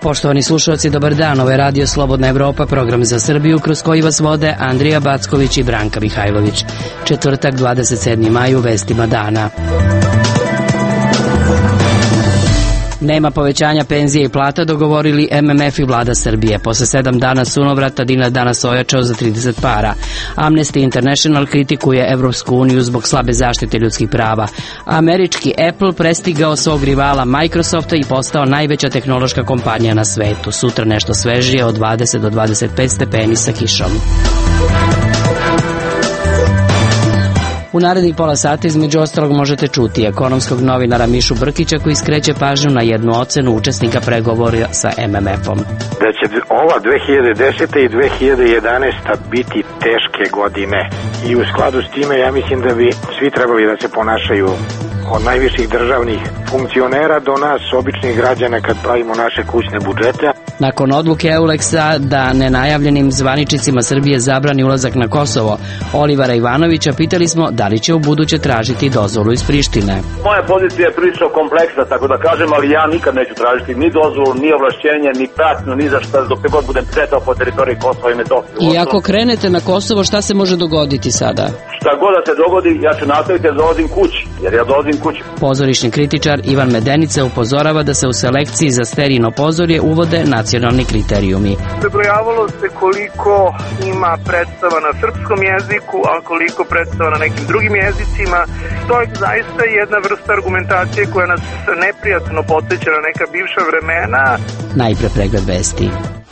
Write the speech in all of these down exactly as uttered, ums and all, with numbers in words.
Poštovani slušalci, dobar dan. Ovo je Radio Slobodna Evropa, program za Srbiju, kroz koji vas vode Andrija Backović i Branka Mihajlović. Četvrtak, dvadeset sedmi maj, u vestima dana. Nema povećanja penzije i plata, dogovorili M M F i vlada Srbije. Posle sedam dana sunovrata dinar danas ojačao za trideset para. Amnesty International kritikuje Evropsku uniju zbog slabe zaštite ljudskih prava. Američki Apple prestigao svog rivala Microsofta i postao najveća tehnološka kompanija na svetu. Sutra nešto svežije od dvadeset do dvadeset pet stepeni sa kišom. U narednih pola sata između ostalog možete čuti ekonomskog novinara Mišu Brkića koji skreće pažnju na jednu ocenu učesnika pregovora sa M M F-om. Da će ova dve hiljade deseta i dve hiljade jedanaesta biti teške godine i u skladu s time ja mislim da bi svi trebali da se ponašaju od najviših državnih funkcionera do nas, običnih građana, kad pravimo naše kućne budžete. Nakon odluke Euleksa da nenajavljenim zvaničnicima Srbije zabrani ulazak na Kosovo, Olivera Ivanovića pitali smo da li će u buduće tražiti dozvolu iz Prištine. Moja pozicija je prilično kompleksna, tako da kažem, ali ja nikad neću tražiti ni dozvolu, ni ovlašćenje, ni pratnju, ni za šta, dok god budem kretao po teritoriji Kosova i Metohije. I ako krenete na Kosovo, šta se može dogoditi sada? Šta god da se dogodi, ja ću nastaviti da dolazim kući, jer ja dolazim kući. Pozorišni kritičar Ivan Medenica upozorava da se u selekciji za sterijino pozorje uvode nacionalni kriterijumi. Prebrojavalo se koliko ima predstava na srpskom jeziku, a koliko predstava na nekim drugim jezicima. To je zaista jedna vrsta argumentacije koja nas neprijatno podsjeća na neka bivša vremena. Najpre pregled vesti.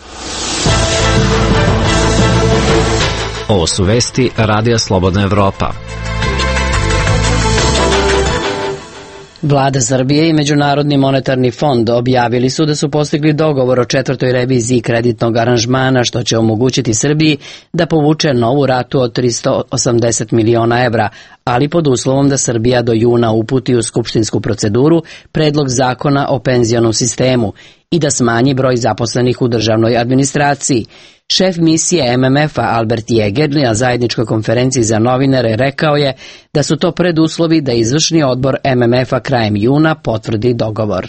Ovo su vesti Radija Slobodna Evropa. Vlada Srbije i Međunarodni monetarni fond objavili su da su postigli dogovor o četvrtoj reviziji kreditnog aranžmana, što će omogućiti Srbiji da povuče novu ratu od tristo osamdeset miliona evra, ali pod uslovom da Srbija do juna uputi u skupštinsku proceduru predlog zakona o penzionom sistemu i da smanji broj zaposlenih u državnoj administraciji. Šef misije M M F-a Albert Jeger na zajedničkoj konferenciji za novinare rekao je da su to preduslovi da izvršni odbor M M F-a krajem juna potvrdi dogovor.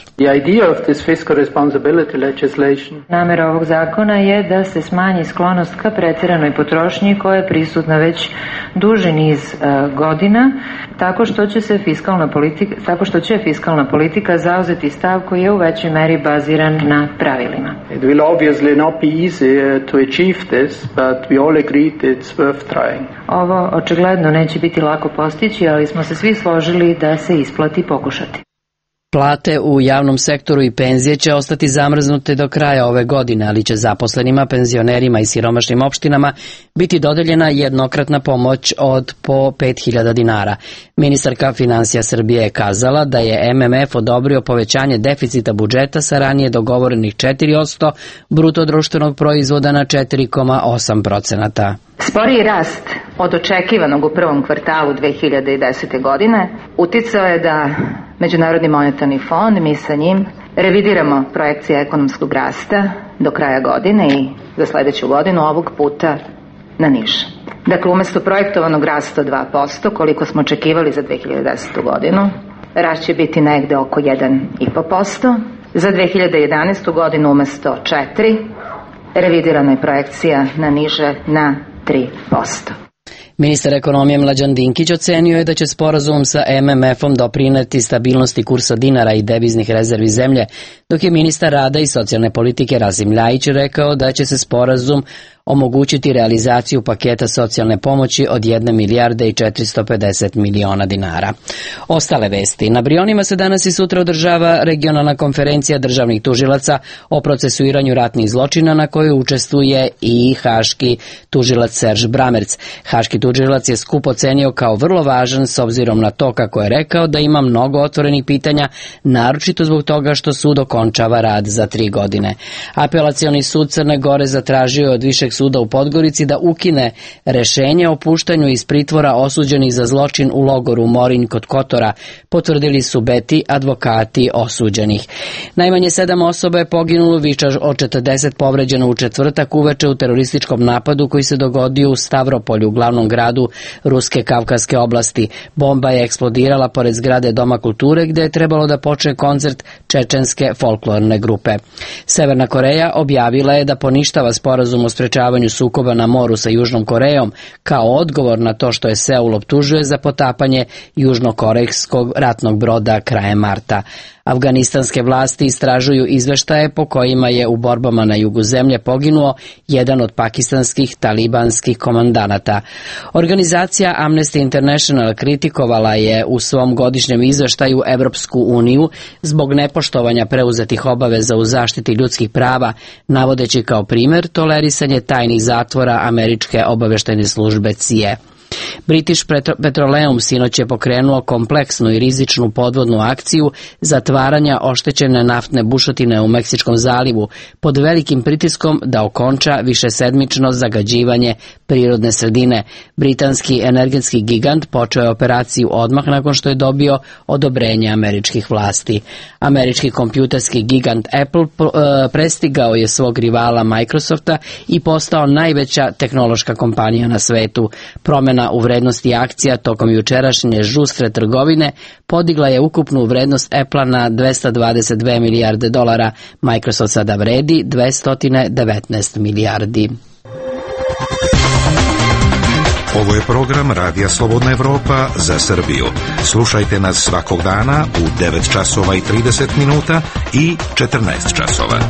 Namera ovog zakona je da se smanji sklonost ka pretiranoj potrošnji koja je prisutna već duži niz uh, godina, tako što će se fiskalna politika, tako što će fiskalna politika zauzeti stav koji je u većoj meri baziran na pravilima. It will obviously not be easy to achieve this, but we all agreed it's worth trying. Ovo očigledno neće biti lako postići, ali smo se svi složili da se isplati pokušati. Plate u javnom sektoru i penzije će ostati zamrznute do kraja ove godine, ali će zaposlenima, penzionerima i siromašnim opštinama biti dodeljena jednokratna pomoć od po pet hiljada dinara. Ministarka finansija Srbije je kazala da je M M F odobrio povećanje deficita budžeta sa ranije dogovorenih četiri posto bruto društvenog proizvoda na četiri zarez osam procenata. Sporiji rast od očekivanog u prvom kvartalu dve hiljade desete. godine uticao je da Međunarodni monetarni fond, mi sa njim, revidiramo projekcije ekonomskog rasta do kraja godine i za sledeću godinu ovog puta na niže. Dakle, umesto projektovanog rasta dva posto, koliko smo očekivali za dve hiljade desetu. godinu, rast će biti negde oko jedan zarez pet posto. Za dve hiljade jedanaestu. godinu umesto četiri, revidirana je projekcija na niže na tri posto. Ministar ekonomije Mlađan Dinkić ocenio je da će sporazum sa M M F-om doprineti stabilnosti kursa dinara i deviznih rezervi zemlje, dok je ministar rada i socijalne politike Rasim Ljajić rekao da će se sporazum omogućiti realizaciju paketa socijalne pomoći od jedne milijarde i četiristo pedeset miliona dinara. Ostale vesti. Na Brionima se danas i sutra održava regionalna konferencija državnih tužilaca o procesuiranju ratnih zločina na kojoj učestvuje i haški tužilac Serž Bramerc. Haški tužilac je skup ocenio kao vrlo važan s obzirom na to, kako je rekao, da ima mnogo otvorenih pitanja, naročito zbog toga što sud okončava rad za tri godine. Apelacioni sud Crne Gore zatražio je od Višeg suda u Podgorici da ukine rešenje o puštanju iz pritvora osuđenih za zločin u logoru Morinj kod Kotora, potvrdili su Beti, advokati osuđenih. Najmanje sedam osoba je poginulo, više od četrdeset povređeno u četvrtak uveče u terorističkom napadu koji se dogodio u Stavropolju, glavnom gradu Ruske Kavkaske oblasti. Bomba je eksplodirala pored zgrade Doma kulture gde je trebalo da počne koncert čečenske folklorne grupe. Severna Koreja objavila je da poništava sporazum o sprečavanju sukoba na moru sa Južnom Korejom kao odgovor na to što je Seul optužuje za potapanje južnokorejskog ratnog broda krajem marta. Afganistanske vlasti istražuju izveštaje po kojima je u borbama na jugu zemlje poginuo jedan od pakistanskih talibanskih komandanata. Organizacija Amnesty International kritikovala je u svom godišnjem izveštaju Evropsku uniju zbog nepoštovanja preuzetih obaveza u zaštiti ljudskih prava, navodeći kao primer tolerisanje tajnih zatvora američke obaveštajne službe C I A. British Petroleum sinoć je pokrenuo kompleksnu i rizičnu podvodnu akciju zatvaranja oštećene naftne bušotine u Meksičkom zalivu pod velikim pritiskom da okonča višesedmično zagađivanje prirodne sredine. Britanski energetski gigant počeo je operaciju odmah nakon što je dobio odobrenje američkih vlasti. Američki kompjuterski gigant Apple prestigao je svog rivala Microsofta i postao najveća tehnološka kompanija na svetu. Promjena u vrednosti akcija tokom jučerašnje žustre trgovine podigla je ukupnu vrednost Apple-a na dvesta dvadeset dve milijarde dolara. Microsoft sada vredi dvesta devetnaest milijardi. Ovo je program Radija Slobodna Evropa za Srbiju. Slušajte nas svakog dana u devet časova i trideset minuta i četrnaest časova.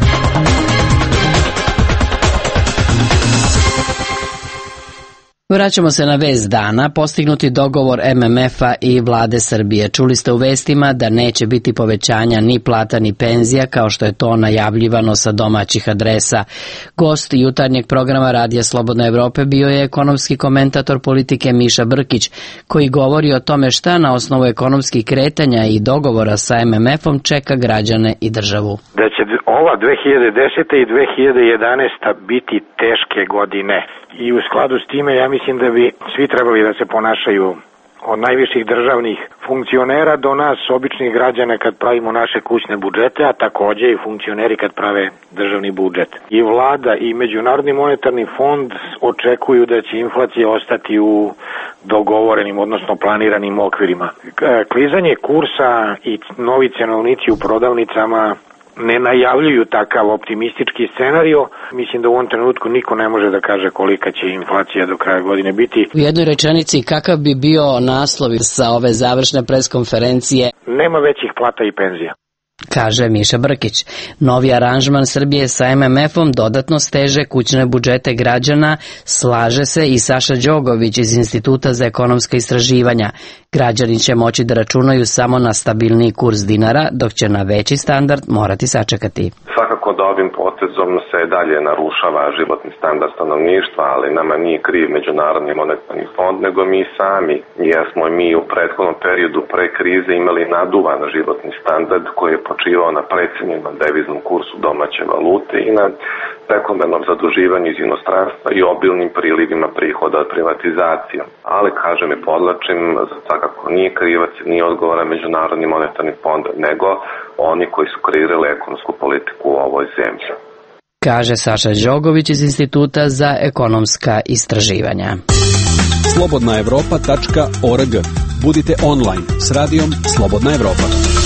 Vraćamo se na vest dana, postignuti dogovor M M F-a i vlade Srbije. Čuli ste u vestima da neće biti povećanja ni plata ni penzija kao što je to najavljivano sa domaćih adresa. Gost jutarnjeg programa Radija Slobodna Evrope bio je ekonomski komentator politike Miša Brkić, koji govori o tome šta na osnovu ekonomskih kretanja i dogovora sa M M F-om čeka građane i državu. Da će ova dve hiljade deseta i dve hiljade jedanaesta biti teške godine i u skladu s time ja mislim da bi svi trebali da se ponašaju od najviših državnih funkcionera do nas, običnih građana kad pravimo naše kućne budžete, a takođe i funkcioneri kad prave državni budžet. I vlada i Međunarodni monetarni fond očekuju da će inflacija ostati u dogovorenim, odnosno planiranim okvirima. Klizanje kursa i novi cenovnici u prodavnicama ne najavljuju takav optimistički scenario. Mislim da u ovom trenutku niko ne može da kaže kolika će inflacija do kraja godine biti. U jednoj rečenici, kakav bi bio naslov sa ove završne preskonferencije? Nema većih plata i penzija, kaže Miša Brkić. Novi aranžman Srbije sa M M F-om dodatno steže kućne budžete građana, slaže se i Saša Đogović iz Instituta za ekonomska istraživanja. Građani će moći da računaju samo na stabilniji kurs dinara, dok će na veći standard morati sačekati. Svakako da ovim potezom se dalje narušava životni standard stanovništva, ali nama nije kriv Međunarodni monetarni fond, nego mi sami, jer smo mi u prethodnom periodu pre krize imali naduvan životni standard koji je počivao na precenjenom deviznom kursu domaće valute i na prekomernom zaduživanju iz inostranstva i obilnim prilivima prihoda od privatizacije. Ali, kažem i podlačim, svakako nije krivac, nije odgovoran Međunarodni monetarni fond, nego oni koji su kreirali ekonomsku politiku u ovoj zemlji. Kaže Saša Đogović iz Instituta za ekonomska istraživanja. slobodna evropa tačka org. Budite online s radijom Slobodna Evropa.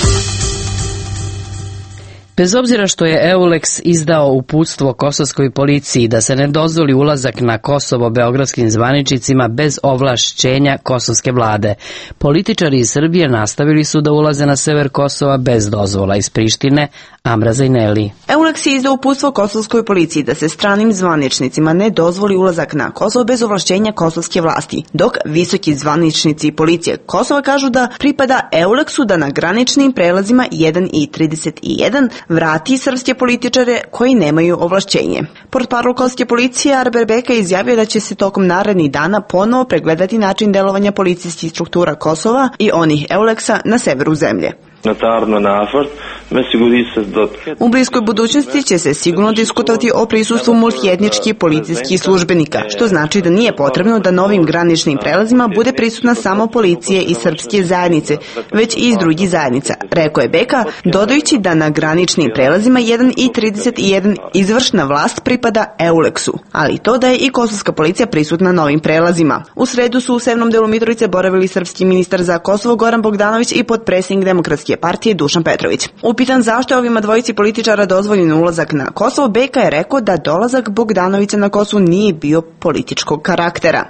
Bez obzira što je Euleks izdao uputstvo kosovskoj policiji da se ne dozvoli ulazak na Kosovo beogradskim zvaničnicima bez ovlašćenja kosovske vlade, političari iz Srbije nastavili su da ulaze na sever Kosova bez dozvola iz Prištine. Amra Zajneli. Euleks je izdao uputstvo kosovskoj policiji da se stranim zvaničnicima ne dozvoli ulazak na Kosovo bez ovlašćenja kosovske vlasti, dok visoki zvaničnici policije Kosova kažu da pripada Euleksu da na graničnim prelazima jedan i trideset jedan vrati srpske političare koji nemaju ovlašćenje. Portparol kosovske policije Arber Beka izjavio da će se tokom narednih dana ponovo pregledati način delovanja policijskih struktura Kosova i onih Euleksa na severu zemlje. U bliskoj budućnosti će se sigurno diskutovati o prisustvu multietničkih policijskih službenika, što znači da nije potrebno da novim graničnim prelazima bude prisutna samo policije i srpske zajednice, već i iz drugih zajednica, rekao je Beka, dodajući da na graničnim prelazima jedan i trideset jedan izvršna vlast pripada Euleksu, ali to da je i kosovska policija prisutna na ovim prelazima. U sredu su u severnom delu Mitrovice boravili srpski ministar za Kosovo Goran Bogdanović i potpredsjednik Demokratske partije Dušan Petrović. Upitan zašto je ovima dvojici političara dozvoljen ulazak na Kosovo, Beka je rekao da dolazak Bogdanovića na Kosovo nije bio političkog karaktera.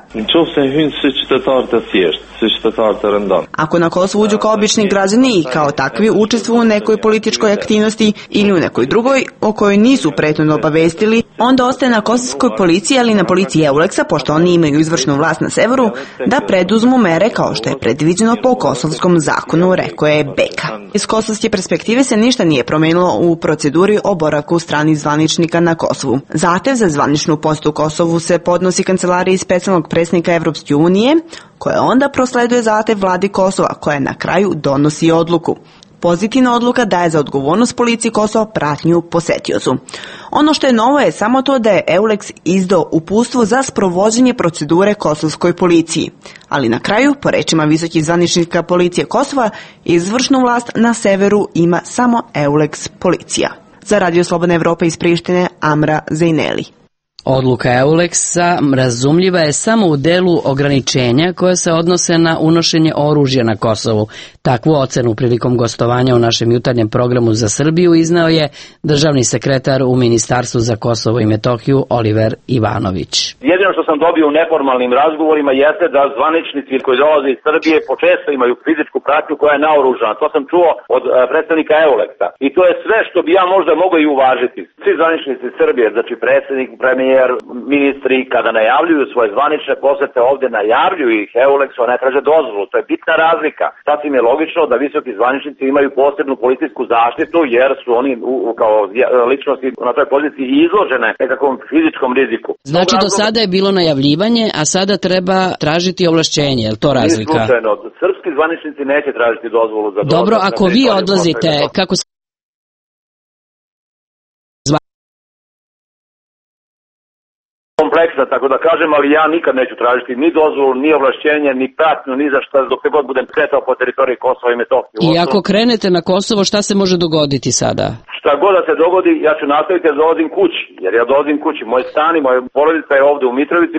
Ako na Kosovo uđu kao obični građani i kao takvi učestvuju u nekoj političkoj aktivnosti ili u nekoj drugoj o kojoj nisu prethodno obavestili, onda ostaje na kosovskoj policiji, ali na policiji Euleksa, pošto oni imaju izvršnu vlast na severu, da preduzmu mere kao što je predviđeno po kosovskom zakonu, rekao je Beka. Iz kosovske perspektive se ništa nije promenilo u proceduri o boravku stranih zvaničnika na Kosovu. Zahtev za zvaničnu posetu Kosovu se podnosi kancelariji specijalnog predsjednika Evropske unije, koja onda prosleduje zahtev vladi Kosova, koja na kraju donosi odluku. Pozitivna odluka daje za odgovornost policiji Kosova pratnju posetiocu. Ono što je novo je samo to da je Euleks izdao uputstvo za sprovođenje procedure kosovskoj policiji. Ali na kraju, po rečima visokih zvaničnika policije Kosova, izvršnu vlast na severu ima samo Euleks policija. Za Radio Slobodna Evropa iz Prištine, Amra Zejneli. Odluka Euleksa razumljiva je samo u delu ograničenja koja se odnose na unošenje oružja na Kosovu. Takvu ocenu prilikom gostovanja u našem jutarnjem programu za Srbiju izneo je državni sekretar u Ministarstvu za Kosovo i Metohiju Oliver Ivanović. Jedino što sam dobio u neformalnim razgovorima jeste da zvaničnici koji dolaze iz Srbije počesto imaju fizičku pratnju koja je naoružana. To sam čuo od predstavnika Euleksa. I to je sve što bi ja možda mogao i uvažiti. Svi zvaničnici Srbije, znači predsjednik, premijer, jer ministri kada najavljuju svoje zvanične posete ovdje najavljuju ih Euleksu, a ne traže dozvolu. To je bitna razlika. Sasvim je logično da visoki zvaničnici imaju posebnu policijsku zaštitu jer su oni u, kao ličnosti na toj poziciji izložene nekakvom fizičkom riziku. Znači do sada je bilo najavljivanje, a sada treba tražiti ovlašćenje, je li to razlika? Nije slučajno. Srpski zvaničnici neće tražiti dozvolu za dozvolu. Dobro, ako vi odlazite, kako se kompleksa, tako da kažem, ali ja nikad neću tražiti ni dozvolu, ni ovlašćenje, ni pratnju, ni za šta, dok god budem kretao po teritoriji Kosova i Metohije. I ako krenete na Kosovo, šta se može dogoditi sada? Šta god da se dogodi, ja ću nastaviti da dolazim kući, jer ja dolazim kući. Moj stan i moja porodica je ovdje u Mitrovici.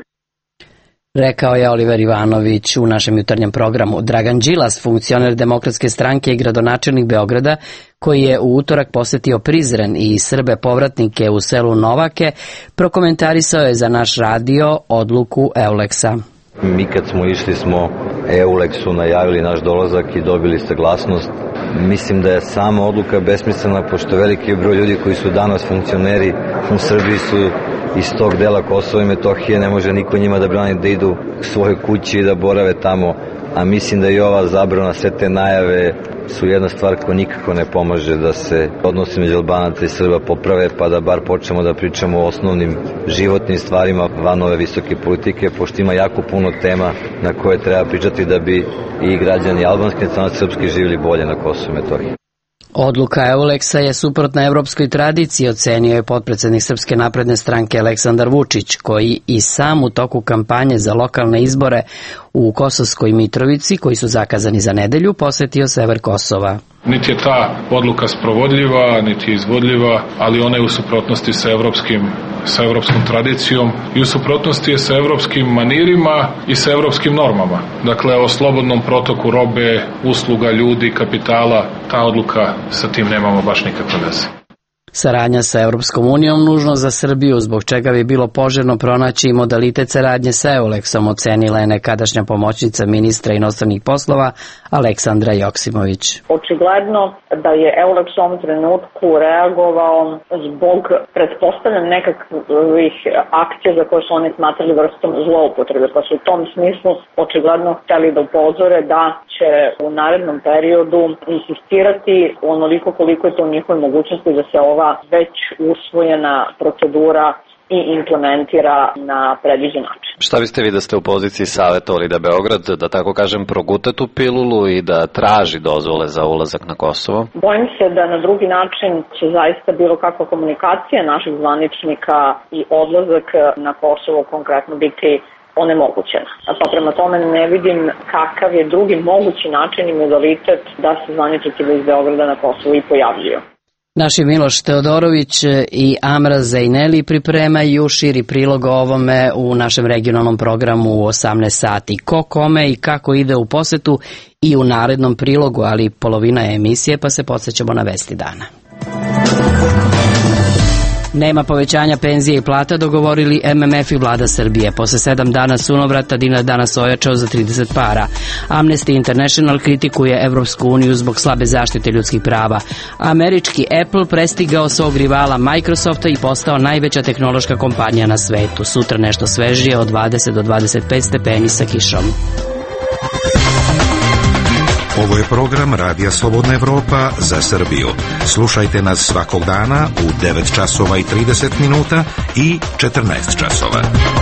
Rekao je Oliver Ivanović u našem jutarnjem programu. Dragan Đilas, funkcioner Demokratske stranke i gradonačelnik Beograda, koji je u utorak posetio Prizren i Srbe povratnike u selu Novake, prokomentarisao je za naš radio odluku Euleksa. Mi kad smo išli smo Euleksu najavili naš dolazak i dobili saglasnost. Mislim da je sama odluka besmislena, pošto veliki broj ljudi koji su danas funkcioneri u Srbiji su iz tog dela Kosova i Metohije, ne može niko njima da brani da idu k svojoj kući i da borave tamo, a mislim da i ova zabrana, sve te najave su jedna stvar koja nikako ne pomaže da se odnosi među Albanaca i Srba poprave, pa da bar počnemo da pričamo o osnovnim životnim stvarima van ove visoke politike, pošto ima jako puno tema na koje treba pričati da bi i građani albanske nacionalnosti srpski živjeli bolje na Kosovu i Metohiji. Odluka Euleksa je suprotna evropskoj tradiciji, ocenio je potpredsjednik Srpske napredne stranke Aleksandar Vučić, koji i sam u toku kampanje za lokalne izbore u Kosovskoj Mitrovici, koji su zakazani za nedelju, posetio sever Kosova. Niti je ta odluka sprovodljiva, niti je izvodljiva, ali ona je u suprotnosti sa evropskim, sa evropskom tradicijom i u suprotnosti je sa evropskim manirima i sa evropskim normama. Dakle, o slobodnom protoku robe, usluga, ljudi, kapitala, ta odluka sa tim nemamo baš nikakve veze. Saradnja sa Europskom unijom nužno za Srbiju, zbog čega bi bilo poželjno pronaći modalitet saradnje sa Euleksom, ocenila je nekadašnja pomoćnica ministra inostranih poslova Aleksandra Joksimović. Očigledno da je Euleks u ovom trenutku reagovao zbog pretpostavljanja nekakvih akcija za koje su oni smatrali vrstom zloupotrebe, pa su u tom smislu očigledno htjeli da upozore da će u narednom periodu insistirati onoliko koliko je to u njihovoj mogućnosti da se ova već usvojena procedura i implementira na predviđen način. Šta biste vi da ste u poziciji savjetovali da Beograd, da tako kažem, proguta tu pilulu i da traži dozvole za ulazak na Kosovo? Bojim se da na drugi način će zaista bilo kakva komunikacija naših zvaničnika i odlazak na Kosovo konkretno biti onemogućena. Pa prema tome ne vidim kakav je drugi mogući način i modalitet da se zvaničnici iz Beograda na Kosovo i pojavljuju. Naši Miloš Teodorović i Amra Zajneli pripremaju širi prilog o ovome u našem regionalnom programu u osamnaest sati. Ko kome i kako ide u posetu i u narednom prilogu, ali polovina je emisije, pa se podsjećamo na vesti dana. Nema povećanja penzije i plata, dogovorili M M F i vlada Srbije. Posle sedam dana sunovrata dinar danas ojačao za trideset para. Amnesty International kritikuje Evropsku uniju zbog slabe zaštite ljudskih prava. Američki Apple prestigao svog rivala Microsofta i postao najveća tehnološka kompanija na svetu. Sutra nešto svežije od dvadeset do dvadeset pet stepeni sa kišom. Ovo je program Radija Slobodna Evropa za Srbiju. Slušajte nas svakog dana u devet časova i trideset minuta i četrnaest časova.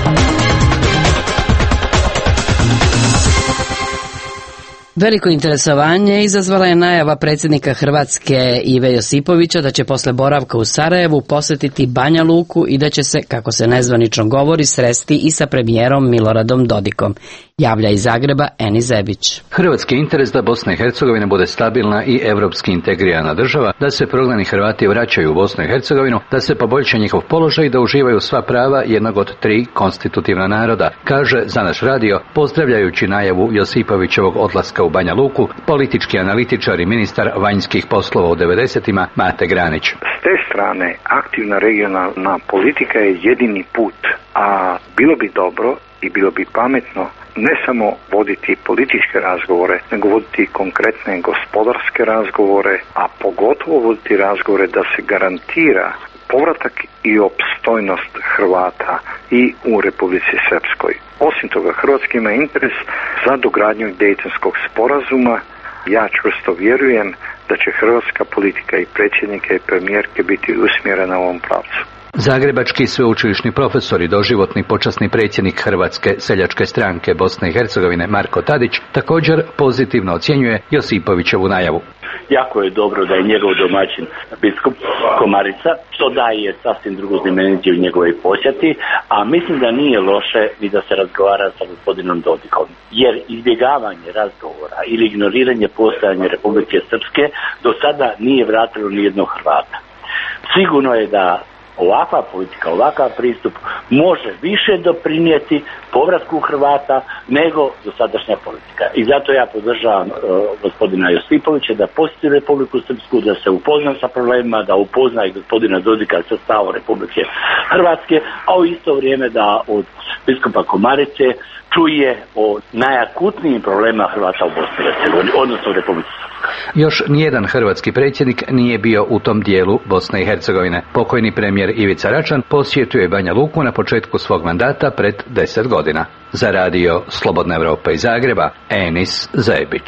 Veliko interesovanje izazvala je najava predsjednika Hrvatske Ive Josipovića da će posle boravka u Sarajevu posetiti Banja Luku i da će se, kako se nezvanično govori, sresti i sa premijerom Miloradom Dodikom. Javlja iz Zagreba Eni Zebić. Hrvatski interes da Bosna i Hercegovina bude stabilna i evropski integrirana država, da se prognani Hrvati vraćaju u Bosnu i Hercegovinu, da se poboljša njihov položaj i da uživaju sva prava jednog od tri konstitutivna naroda, kaže za naš radio, pozdravljajući najavu Josipovićevog odlaska u Banja Luku, politički analitičar i ministar vanjskih poslova u devedesetima Mate Granić. S te strane, aktivna regionalna politika je jedini put, a bilo bi dobro i bilo bi pametno ne samo voditi političke razgovore, nego voditi konkretne gospodarske razgovore, a pogotovo voditi razgovore da se garantira povratak i opstojnost Hrvata i u Republici Srpskoj. Osim toga, Hrvatska ima interes za dogradnju Dejtonskog sporazuma. Ja čvrsto vjerujem da će hrvatska politika i predsjednika i premijerke biti usmjerena u ovom pravcu. Zagrebački sveučilišni profesor i doživotni počasni predsjednik Hrvatske seljačke stranke Bosne i Hercegovine Marko Tadić također pozitivno ocjenjuje Josipovićevu najavu. Jako je dobro da je njegov domaćin biskup Komarica, što daje sasvim drugu dimenziju njegovoj posjeti, a mislim da nije loše ni da se razgovara sa gospodinom Dodikom, jer izbjegavanje razgovora ili ignoriranje postojanja Republike Srpske do sada nije vratilo ni jednog Hrvata. Sigurno je da ovakva politika, ovakav pristup može više doprinijeti povratku Hrvata nego dosadašnja politika. I zato ja podržavam uh, gospodina Josipovića da posjeti Republiku Srpsku, da se upozna sa problemima, da upozna i gospodina Dodika sa stavom Republike Hrvatske, a u isto vrijeme da od biskupa Komarice čuje o najakutnijim problemima Hrvata u Bosni i Hercegovini, odnosno u Republici Srpskoj. Još nijedan hrvatski predsjednik nije bio u tom dijelu Bosne i Hercegovine. Pokojni premijer Ivica Račan posjetio je Banja Luku na početku svog mandata pred deset godina. Za radio Slobodna Evropa iz Zagreba, Enis Zebić.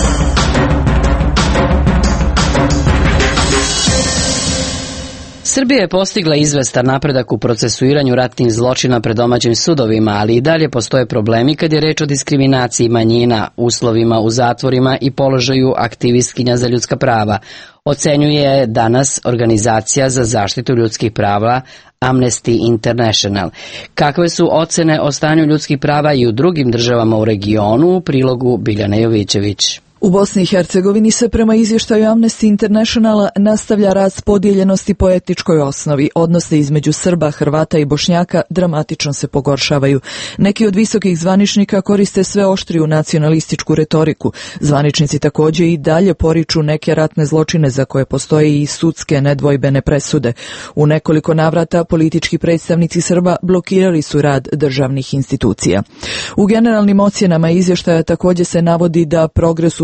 Srbija je postigla izvestan napredak u procesuiranju ratnih zločina pred domaćim sudovima, ali i dalje postoje problemi kad je reč o diskriminaciji manjina, uslovima u zatvorima i položaju aktivistkinja za ljudska prava, ocenjuje danas Organizacija za zaštitu ljudskih prava Amnesty International. Kakve su ocene o stanju ljudskih prava i u drugim državama u regionu, u prilogu Biljane Jovićević. U Bosni i Hercegovini se prema izvještaju Amnesty Internationala nastavlja rast podijeljenosti po etničkoj osnovi. Odnose između Srba, Hrvata i Bošnjaka dramatično se pogoršavaju. Neki od visokih zvaničnika koriste sve oštriju nacionalističku retoriku. Zvaničnici također i dalje poriču neke ratne zločine za koje postoje i sudske nedvojbene presude. U nekoliko navrata politički predstavnici Srba blokirali su rad državnih institucija. U generalnim ocjenama izvještaja također se navodi da progres u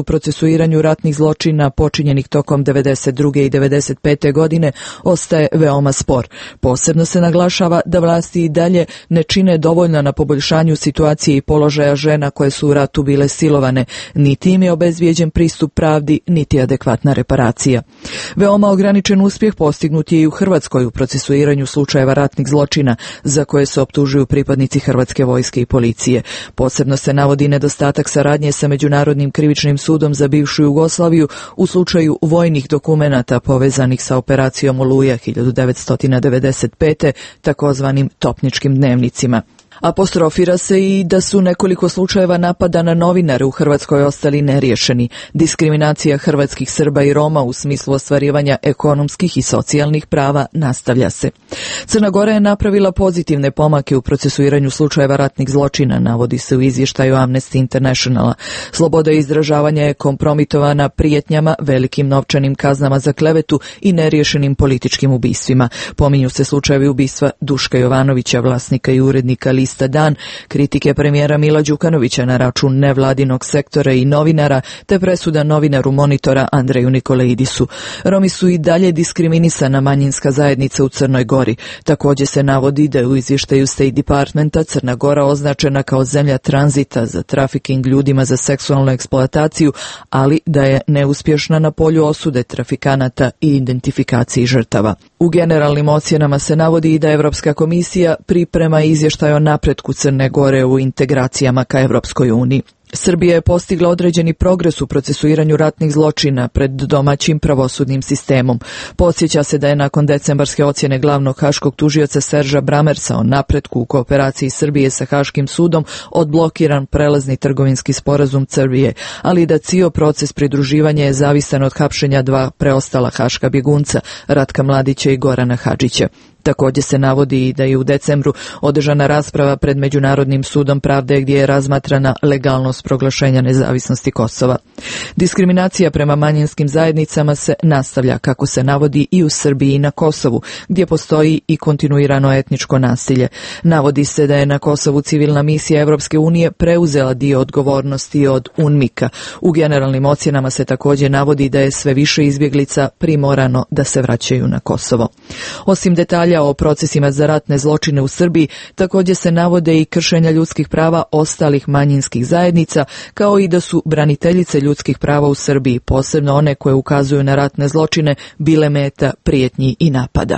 u procesuiranju ratnih zločina počinjenih tokom devedeset druge i devedeset pete godine ostaje veoma spor. Posebno se naglašava da vlasti i dalje ne čine dovoljno na poboljšanju situacije i položaja žena koje su u ratu bile silovane, niti im je obezvijeđen pristup pravdi, niti adekvatna reparacija. Veoma ograničen uspjeh postignut je i u Hrvatskoj u procesuiranju slučajeva ratnih zločina za koje se optužuju pripadnici Hrvatske vojske i policije. Posebno se navodi nedostatak saradnje sa Međunarodnim krivičnim sudom za bivšu Jugoslaviju u slučaju vojnih dokumenata povezanih sa operacijom Oluja hiljadu devetsto devedeset pete, takozvanim topničkim dnevnicima. Apostrofira se i da su nekoliko slučajeva napada na novinare u Hrvatskoj ostali neriješeni. Diskriminacija hrvatskih Srba i Roma u smislu ostvarivanja ekonomskih i socijalnih prava nastavlja se. Crna Gora je napravila pozitivne pomake u procesuiranju slučajeva ratnih zločina, navodi se u izvještaju Amnesty Internationala. Sloboda izražavanja je kompromitovana prijetnjama, velikim novčanim kaznama za klevetu i neriješenim političkim ubistvima. Pominju se slučajevi ubistva Duška Jovanovića, vlasnika i urednika Lista Dan, kritike premijera Mila Đukanovića na račun nevladinog sektora i novinara, te presuda novinaru Monitora Andreju Nikolaidisu. Romi su i dalje diskriminisana manjinska zajednica u Crnoj Gori. Također se navodi da je u izvještaju State Departmenta Crna Gora označena kao zemlja tranzita za trafiking ljudima za seksualnu eksploataciju, ali da je neuspješna na polju osude trafikanata i identifikaciji žrtava. U generalnim ocjenama se navodi i da Evropska komisija priprema izvještaj o napretku Crne Gore u integracijama ka Evropskoj uniji. Srbija je postigla određeni progres u procesuiranju ratnih zločina pred domaćim pravosudnim sistemom. Podsjeća se da je nakon decembarske ocjene glavnog haškog tužioca Serža Bramersa o napretku u kooperaciji Srbije sa Haškim sudom odblokiran prelazni trgovinski sporazum Srbije, ali da cijel proces pridruživanja je zavisan od hapšenja dva preostala haška bjegunca, Ratka Mladića i Gorana Hadžića. Također se navodi i da je u decembru održana rasprava pred Međunarodnim sudom pravde gdje je razmatrana legalnost proglašenja nezavisnosti Kosova. Diskriminacija prema manjinskim zajednicama se nastavlja, kako se navodi, i u Srbiji i na Kosovu, gdje postoji i kontinuirano etničko nasilje. Navodi se da je na Kosovu civilna misija Evropske unije preuzela dio odgovornosti od UNMIK-a. U generalnim ocjenama se također navodi da je sve više izbjeglica primorano da se vraćaju na Kosovo. Osim detalja o procesima za ratne zločine u Srbiji, također se navode i kršenja ljudskih prava ostalih manjinskih zajednica, kao i da su braniteljice ljudskih prava u Srbiji, posebno one koje ukazuju na ratne zločine, bile meta prijetnji i napada.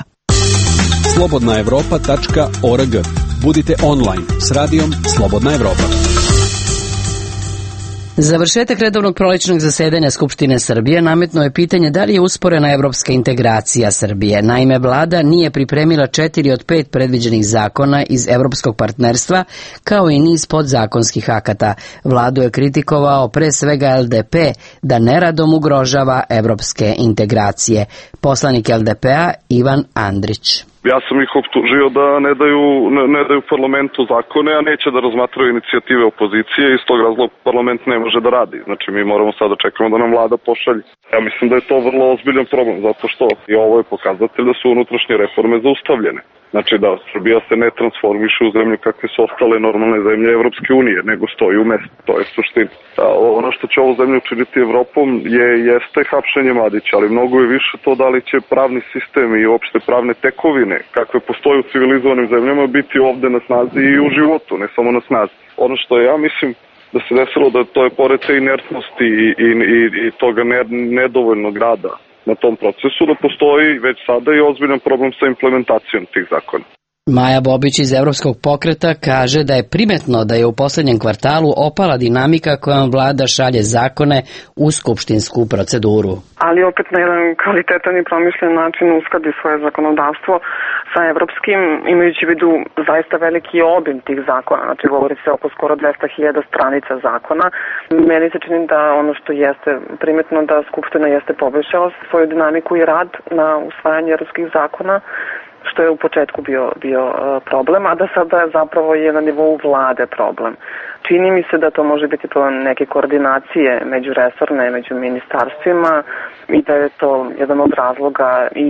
slobodna evropa tačka org. Budite online s radijom Slobodna Evropa. Završetak redovnog prolećnog zasedanja Skupštine Srbije nametno je pitanje da li je usporena evropska integracija Srbije. Naime, vlada nije pripremila četiri od pet predviđenih zakona iz evropskog partnerstva, kao i niz podzakonskih akata. Vladu je kritikovao pre svega L D P da neradom ugrožava evropske integracije. Poslanik L D P-a Ivan Andrić. Ja sam ih optužio da ne daju, ne, ne daju parlamentu zakone, a neće da razmatraju inicijative opozicije i iz tog razloga parlament ne može da radi. Znači mi moramo sada čekamo da nam vlada pošalje. Ja mislim da je to vrlo ozbiljan problem, zato što i ovo je pokazatelj da su unutrašnje reforme zaustavljene. Znači da Srbija se ne transformiše u zemlju kakve su ostale normalne zemlje Evropske unije, nego stoji u mestu. To je suština. A ono što će ovu zemlju učiniti Evropom je, jeste hapšenje Mladića, ali mnogo je više to da li će pravni sistem i uopšte pravne tekovine kakve postoje u civilizovanim zemljama biti ovde na snazi i u životu, ne samo na snazi. Ono što ja mislim da se desilo da to je pored te inertnosti i, i, i, i toga ne, nedovoljnog rada na tom procesu, da postoji već sada i ozbiljan problem sa implementacijom tih zakona. Maja Bobić iz Evropskog pokreta kaže da je primetno da je u posljednjem kvartalu opala dinamika kojom vlada šalje zakone u skupštinsku proceduru. Ali opet na jedan kvalitetan i promišljen način uskladi svoje zakonodavstvo sa evropskim, imajući u vidu zaista veliki obim tih zakona. Znači govori se oko skoro dvesta hiljada stranica zakona. Meni se čini da ono što jeste primetno da Skupština jeste poboljšala svoju dinamiku i rad na usvajanje evropskih zakona, što je u početku bio, bio problem, a da sada zapravo je na nivou vlade problem. Čini mi se da to može biti problem neke koordinacije međuresorne, među ministarstvima i da je to jedan od razloga i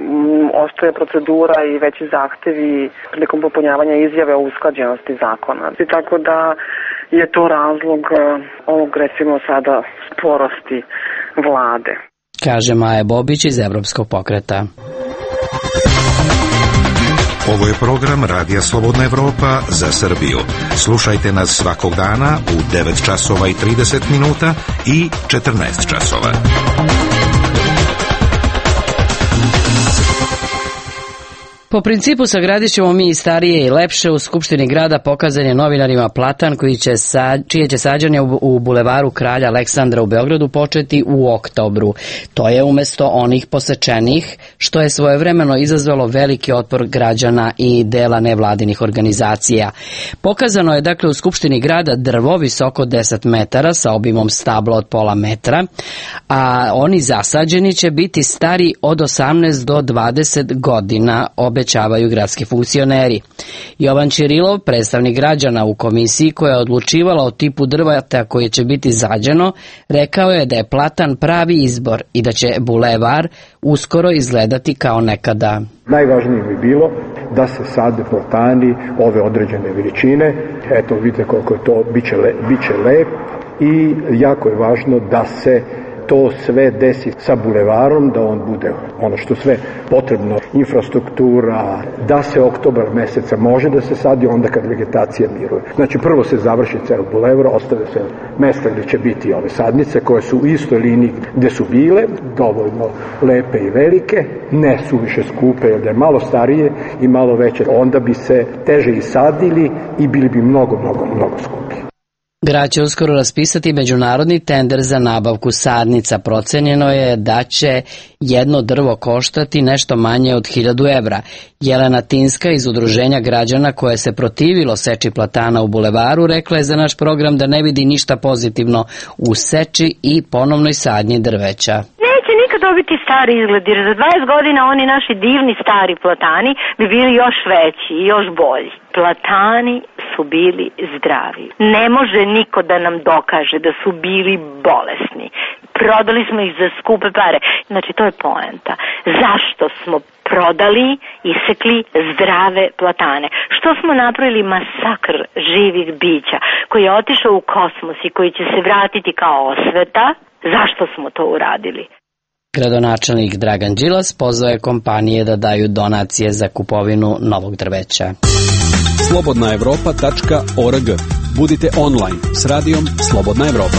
ostaje procedura i veći zahtevi prilikom popunjavanja izjave o usklađenosti zakona. I tako da je to razlog ovog, recimo sada, sporosti vlade. Kaže Maja Bobić iz Evropskog pokreta. Ovo je program Radija Slobodna Evropa za Srbiju. Slušajte nas svakog dana u devet časova i trideset minuta i četrnaest časova. Po principu sagradit ćemo mi starije i lepše. U Skupštini grada pokazan je novinarima platan koji će sa, čije će sađanje u, u bulevaru Kralja Aleksandra u Beogradu početi u oktobru. To je umesto onih posečenih, što je svojevremeno izazvalo veliki otpor građana i dela nevladinih organizacija. Pokazano je dakle u Skupštini grada drvo visoko deset metara sa obimom stabla od pola metra, a oni zasađeni će biti stari od osamnaest do dvadeset godina, obećavaju gradski funkcioneri. Jovan Ćirilov, predstavnik građana u komisiji koja je odlučivala o tipu drveta koje će biti zađeno, rekao je da je platan pravi izbor i da će bulevar uskoro izgledati kao nekada. Najvažnije bi bilo da se sade platani ove određene veličine. Eto, vidite koliko je to, biće, le, biće lep i jako je važno da se to sve desi sa bulevarom, da on bude ono što sve potrebno, infrastruktura, da se oktobar meseca može da se sadi onda kad vegetacija miruje. Znači prvo se završi ceo bulevar, ostave se mesta gde će biti ove sadnice koje su u istoj liniji gde su bile, dovoljno lepe i velike, ne su više skupe, jer da je malo starije i malo veće, onda bi se teže i sadili i bili bi mnogo, mnogo, mnogo skupi. Grad će uskoro raspisati međunarodni tender za nabavku sadnica. Procenjeno je da će jedno drvo koštati nešto manje od hiljadu evra. Jelena Tinska iz Udruženja građana koje se protivilo seči platana u bulevaru rekla je za naš program da ne vidi ništa pozitivno u seči i ponovnoj sadnji drveća. Neće nikad dobiti stari izgled, jer za dvadeset godina oni naši divni stari platani bi bili još veći i još bolji. Platani su bili zdravi. Ne može niko da nam dokaže da su bili bolesni. Prodali smo ih za skupe pare. Znači, to je poenta. Zašto smo prodali, isekli zdrave platane? Što smo napravili masakr živih bića koji je otišao u kosmos i koji će se vratiti kao osveta? Zašto smo to uradili? Gradonačelnik Dragan Đilas pozvao je kompanije da daju donacije za kupovinu novog drveća. slobodna evropa tačka org. Budite online s radijom Slobodna Evropa.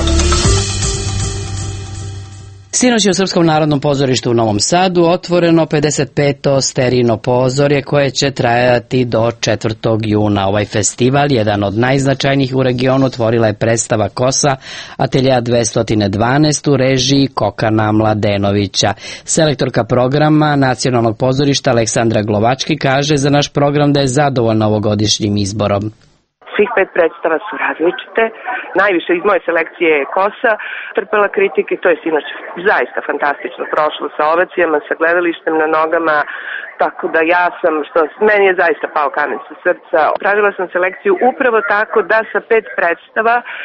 Sinoć je u Srpskom narodnom pozorištu u Novom Sadu otvoreno pedeset peto sterijno pozorje koje će trajati do četvrtog juna. Ovaj festival, jedan od najznačajnijih u regionu, otvorila je predstava Kosa Atelja dvesta dvanaest u režiji Kokana Mladenovića. Selektorka programa Nacionalnog pozorišta Aleksandra Glovački kaže za naš program da je zadovoljna ovogodišnjim izborom. Svih pet predstava su različite. Najviše iz moje selekcije je Kosa trpela kritike, to je sinoć zaista fantastično prošlo sa ovacijama, sa gledalištem na nogama, tako da ja sam, što meni je zaista pao kamen sa srca. Pravila sam selekciju upravo tako da sa pet predstava uh,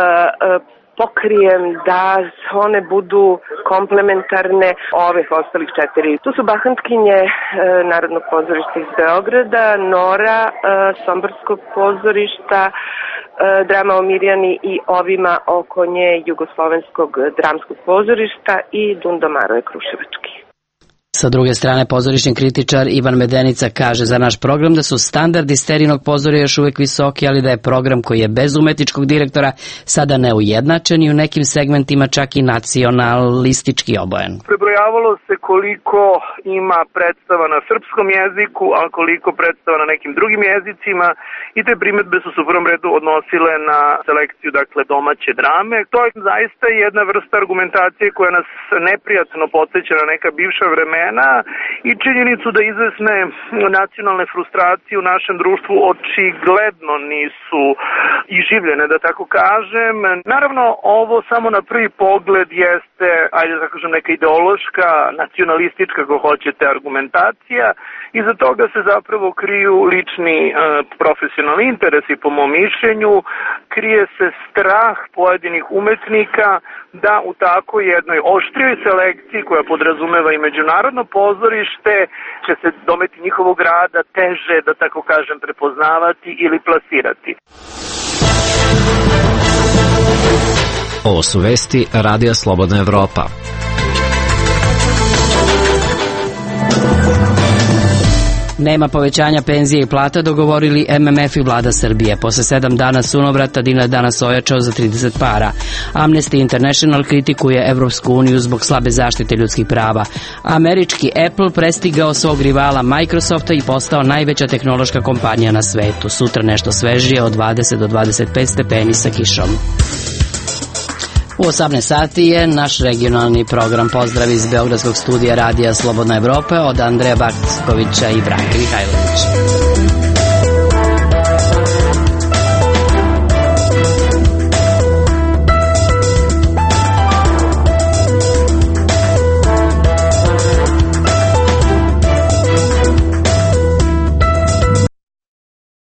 uh, pokrijem da one budu komplementarne ovih ostalih četiri. Tu su Bahantkinje e, Narodnog pozorišta iz Beograda, Nora e, Somborskog pozorišta, e, Drama o Mirjani i ovima oko nje Jugoslovenskog dramskog pozorišta i Dundomaro je Kruševački. Sa druge strane, pozorišni kritičar Ivan Medenica kaže za naš program da su standardi sterijnog pozorja još uvek visoki, ali da je program koji je bez umetničkog direktora sada neujednačen i u nekim segmentima čak i nacionalistički obojen. Prebrojavalo se koliko ima predstava na srpskom jeziku, a koliko predstava na nekim drugim jezicima i te primedbe su se u prvom redu odnosile na selekciju, dakle, domaće drame. To je zaista jedna vrsta argumentacije koja nas neprijatno podsjeća na neka bivša vremena i činjenicu da izvesne nacionalne frustracije u našem društvu očigledno nisu iživljene, da tako kažem. Naravno, ovo samo na prvi pogled jeste, ajde da kažem, neka ideološka, nacionalistička, ako hoćete, argumentacija. Iza toga se zapravo kriju lični e, profesionalni interesi, po mom mišljenju. Krije se strah pojedinih umetnika da u tako jednoj oštrijoj selekciji koja podrazumeva i međunarodno pozorište će se dometi njihovog rada teže, da tako kažem, prepoznavati ili plasirati. Ovo su vesti Radija Slobodna Evropa. Nema povećanja penzije i plata, dogovorili M M F i vlada Srbije. Posle sedam dana sunovrata dinar danas ojačao za trideset para. Amnesty International kritikuje Evropsku uniju zbog slabe zaštite ljudskih prava. Američki Apple prestigao svog rivala Microsofta i postao najveća tehnološka kompanija na svetu. Sutra nešto svežije od dvadeset do dvadeset pet stepeni sa kišom. U osamnaest sati je naš regionalni program. Pozdrav iz Beogradskog studija Radija Slobodna Evropa od Andreja Bakskovića i Branke Mihajlović.